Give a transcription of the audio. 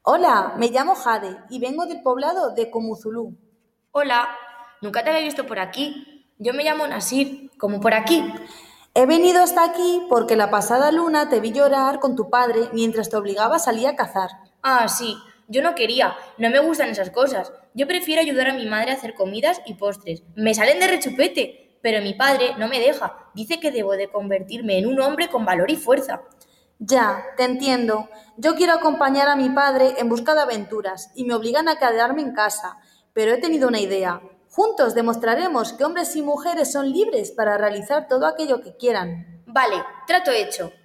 Hola, me llamo Jade y vengo del poblado de Comuzulú. Hola, nunca te había visto por aquí. Yo me llamo Nasir, como por aquí. He venido hasta aquí porque la pasada luna te vi llorar con tu padre mientras te obligaba a salir a cazar. Ah, sí, yo no quería, no me gustan esas cosas. Yo prefiero ayudar a mi madre a hacer comidas y postres. Me salen de rechupete, pero mi padre no me deja. Dice que debo de convertirme en un hombre con valor y fuerza. Ya, te entiendo. Yo quiero acompañar a mi padre en busca de aventuras y me obligan a quedarme en casa, pero he tenido una idea. Juntos demostraremos que hombres y mujeres son libres para realizar todo aquello que quieran. Vale, trato hecho.